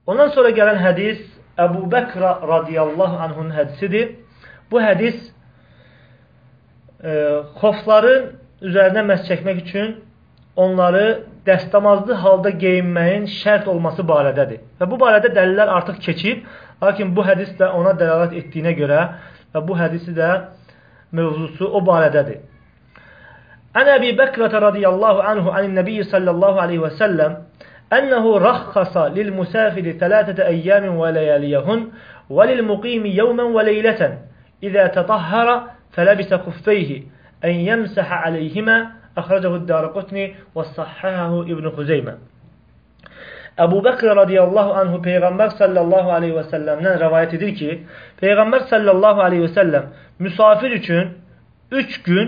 Ondan sonra gələn hədis Əbu Bəkr radiyallahu anhunun hədisidir. Bu hədis xofların üzərinə məhz çəkmək üçün onları dəstəmazlı halda geyinməyin şərt olması barədədir. Və bu barədə dəlillər artıq keçib, lakin bu hədis də ona dəlalət etdiyinə görə və bu hədisi də mövzusu o barədədir. Ən Əbi Bəkrətə radiyallahu anhu anin nəbiyyi sallallahu aleyhi və səlləm أنه رخص للمسافر 3 أيام ولياليهن وللمقيم يوما وليلة إذا تطهر فلبس خفيه أن يمسح عليهما أخرجه الدارقطني وصححه ابن خزeyme. Əbu Bəkr radiyallahu anhu Peyğəmbər sallallahu aleyhi və səlləmdən rəvayət edir ki, Peyğəmbər sallallahu aleyhi və səlləm müsafir üçün 3 gün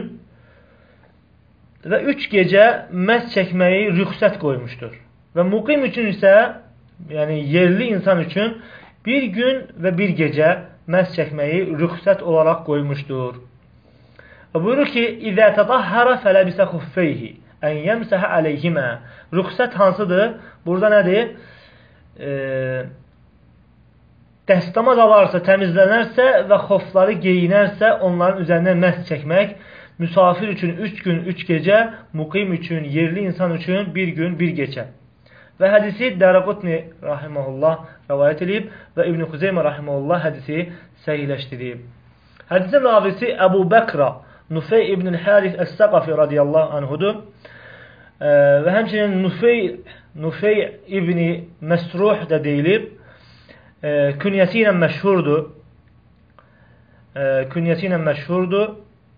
və 3 gecə məs çəkməyi rüxsət qoymuşdur. Və muqim üçün isə, yəni yerli insan üçün 1 gün və 1 gecə məs çəkməyi rüxsət olaraq qoymuşdur. Və buyurur ki, İzə tətahhara fələbisə xuffeyhi ən yəmsəhə əleyhimə. Rüxsət hansıdır? Burada nədir? Dəstəmaz alarsa, təmizlənərsə və xofları geyinərsə, onların üzərinə məs çəkmək. Müsafir üçün 3 gün, 3 gecə, muqim üçün, yerli insan üçün 1 gün, 1 gecə. Və hədisi Daraqutni rahimehullah rəvayət edib və İbn Xuzeymə rahimehullah hədisi səhihləşdirib. Hədisin ravisi Əbu Bəkra Nufey ibn Haris Əs-Səqafi radiyallahu anhudur. Və həmçinin Nufey ibn Məsruh da deyilib. Künyəsi ilə məşhurdur.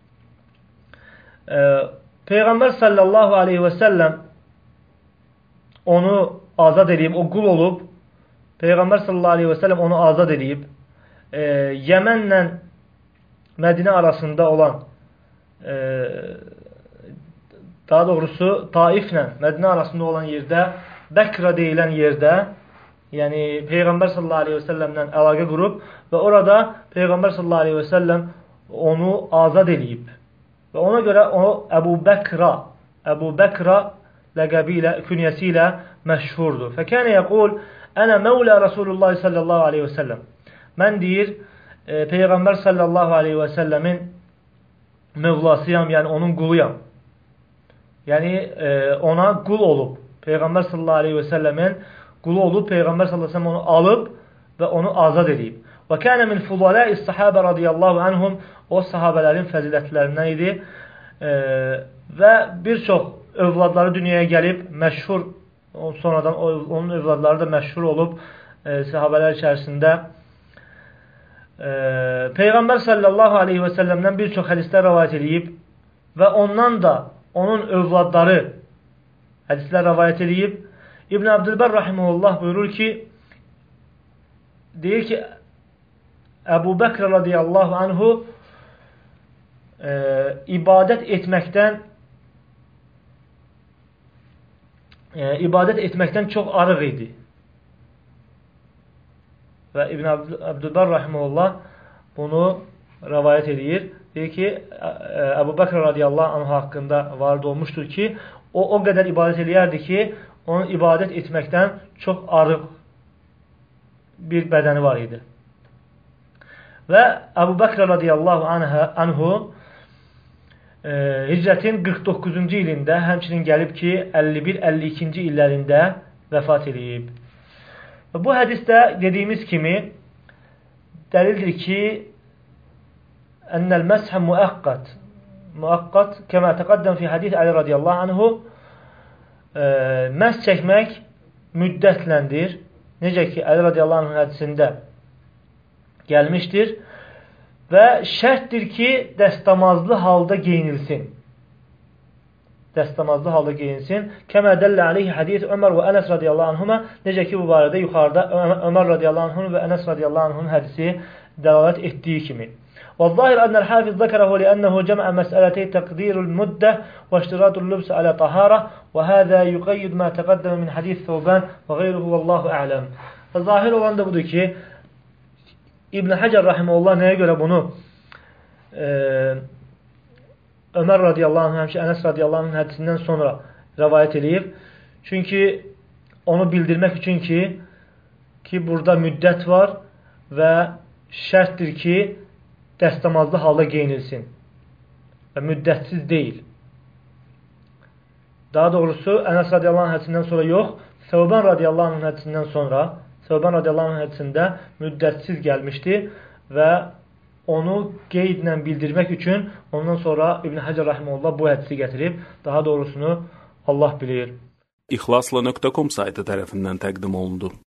Peyğəmbər sallallahu aleyhi və səlləm onu azad edib, o qul olub. Peyğəmbər sallallahu aleyhi və səlləm onu azad edib. Yəmənlə Mədinə arasında olan, daha doğrusu Taiflə Mədinə arasında olan yerdə, Bəkra deyilən yerdə, yəni Peyğəmbər sallallahu aleyhi və səlləmlə əlaqə qurub və orada Peyğəmbər sallallahu aleyhi və səlləm onu azad edib. Və ona görə o Əbu Bəkra ləqəbi ilə, künyəsi ilə məşhurdur. Fəkənə yəqul, ənə məvlə Rasulullah sallallahu aleyhi və səlləm. Mən deyir, Peyğəmbər sallallahu aleyhi və səlləmin mövlasıyam, yəni onun quluyam. Yəni ona qul olub. Peyğəmbər sallallahu aleyhi və səlləmin qulu olub, Peyğəmbər sallallahu aleyhi və səlləm onu alıb və onu azad edib. Və kənə min fudaləis sahabə radiyallahu anhum, o sahabələrin fəzilətlərindən idi və bir çox övladları dünyaya gəlib, məşhur, sonradan onun övladları da məşhur olub sahabələr içərisində. Peyğəmbər sallallahu aleyhi və səlləmdən bir çox hədislər rəvayət edib və ondan da onun övladları hədislər rəvayət edib. İbn Abdülbər rahimehullah buyurur ki, deyir ki, Əbu Bəkr radiyallahu anhu ibadət etməkdən çox arıq idi. Və İbn Abdülbər rahimehullah bunu rəvayət edir. Deyir ki, Əbu Bəkr radiyallahu anhu haqqında varid olmuşdur ki, o qədər ibadət edərdi ki, onun ibadət etməkdən çox arıq bir bədəni var idi. Və Əbu Bəkr radiyallahu anhu hicrətin 49-cu ilində, həmçinin gəlib ki, 51-52-ci illərində vəfat edib. Bu hədisdə dediyimiz kimi dəlildir ki, ennəl məshə müəqqat kəmə təqəddəm fi hədis Əli radiyallahu anhu, məs çəkmək müddətləndir. Necə ki, Əli radiyallahu anhu hədisində gəlmişdir və şərtdir ki, dəstəmazlı halda geyinilsin. Dəstəmazlı halda geyinsin. Kəmə dəllə aleyhi hədis Ömər və Ənəs radiyallahu anhuma, necə ki, bu barədə yuxarıda Ömər radiyallahu anhun və Ənəs radiyallahu anhun hədisi dəlalət etdiyi kimi. وَالظَّاهِرْ أَنَّ الْحَافِظ ذَكَرَهُ لِأَنَّهُ جَمْعَ مَسْأَلَتَيْ تَقْدِيرُ الْمُدَّةِ وَاشْتِرَاطُ اللُّبْسِ عَلَى طَهَارَةٍ وَهَذَا يُقَيِّدُ مَا تَقَدَّمَ مِنْ حَدِيثِ ثَوْبَانَ وَغَيْرُهُ وَاللّٰهُ أَعْلَمُ. Zahir olan da budur ki, İbn Həcər rahimehullah nəyə görə bunu Ömər radiyallahu anh, həmçə Ənəs radiyallahu anh hədisindən sonra rəvayət edib. Çünki onu bildirmək üçün ki, ki, burada müddət var və şərtdir ki, dəstəmazlı halda geyinilsin və müddətsiz deyil. Daha doğrusu Ənəs radiyallahu anh hədisindən sonra yox, Səvban radiyallahu anh hədisindən sonra, Səvban radiyallahu anh hədisində müddətsiz gəlmişdi və onu qeydlə bildirmək üçün ondan sonra İbn Həcər Rəhiməhullah bu hədisi gətirib. Daha doğrusunu Allah bilir. İxlasla.com saytı tərəfindən təqdim olundu.